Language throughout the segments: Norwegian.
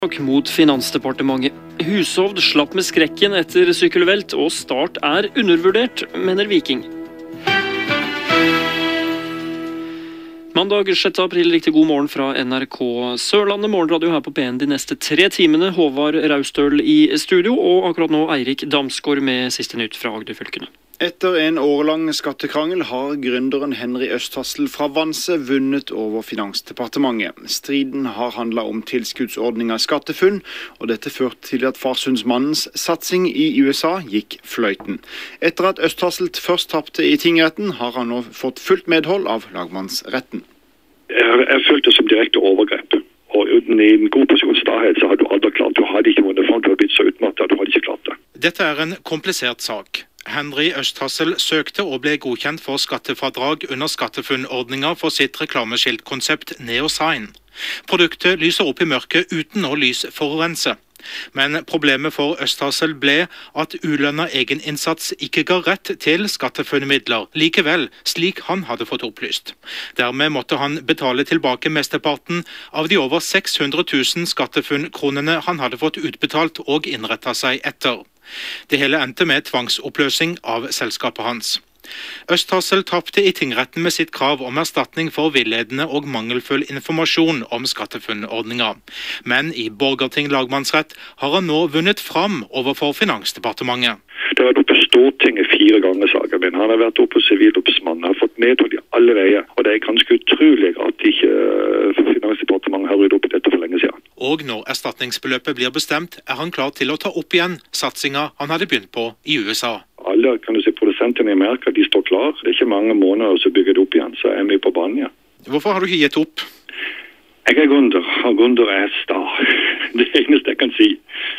Mot Finansdepartementet. Hushovd slapp med skrekken etter sykkelvelt, og Start er undervurdert, mener Viking. Mandag 6. april, riktig god morgen fra NRK Sørlandet morgenradio her på P1 de neste 3 timene. Håvard Raustøl i studio, og akkurat nå Eirik Damsgaard med siste nytt fra Agderfylkene. Etter en årelang skattekrangel har gründeren Henry Østhassel fra Vanse vunnet over Finansdepartementet. Striden har handlet om tilskuddsordninger i SkatteFUNN, og dette førte til at Farsundmannens satsing i USA gikk fløyten. Etter at Østhassel først tapte i tingretten, har han nå fått fullt medhold av lagmannsretten. Jeg følte det som direkte overgrep. Og uten en god porsjon stahet så hadde du aldri klart. Du hadde ikke vunnet fram, du hadde blitt så utmattet, du hadde ikke klart det. Dette er en komplisert sak. Henry Østhassel søkte og ble godkjent for skattefradrag under SkatteFUNN-ordninger for sitt reklameskiltkonsept Neosign. Produktet lyser opp i mørket uten å lysforurense. Men problemet for Østhassel ble at ulønnet egeninnsats ikke ga rett til SkatteFUNN-midler, likevel slik han hadde fått opplyst. Dermed måtte han betale tilbake mesteparten av de over 600 000 SkatteFUNN-kronene han hadde fått utbetalt og innrettet seg etter. Det hele endte med tvangsoppløsning av selskapet hans. Østhassel tapte i tingretten med sitt krav om erstatning for villedende og mangelfull informasjon om SkatteFUNN-ordninger. Men i Borgarting lagmannsrett har han nå vunnet fram overfor Finansdepartementet. Det har vært oppe på Stortinget 4 ganger saken min. Han har vært oppe på Sivilombudsmannen, har fått medhold i alle veier. Og det er ganske utrolig at ikke Finansdepartementet har ryddet opp i dette for lenge siden. Og når erstatningsbeløpet blir bestemt, er han klar til å ta opp igjen satsinga han hadde begynt på i USA. Alle produsentene i Amerika, de står klar. Det er ikke mange måneder så bygger det opp igjen, så er vi på banen igjen. Hvorfor har du ikke gitt opp? Jeg er gründer, og gründer er sta. Det eneste jeg kan si.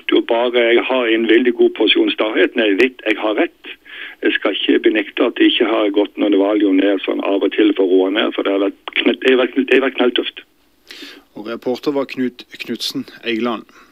Jeg har en veldig god porsjon stahet når jeg vet jeg har rett. Jeg skal ikke benekte at jeg ikke har gått noen valg ned sånn av og til for å roe ned, for det har vært knalltøft. Og reporter var Knut Knudsen Egeland.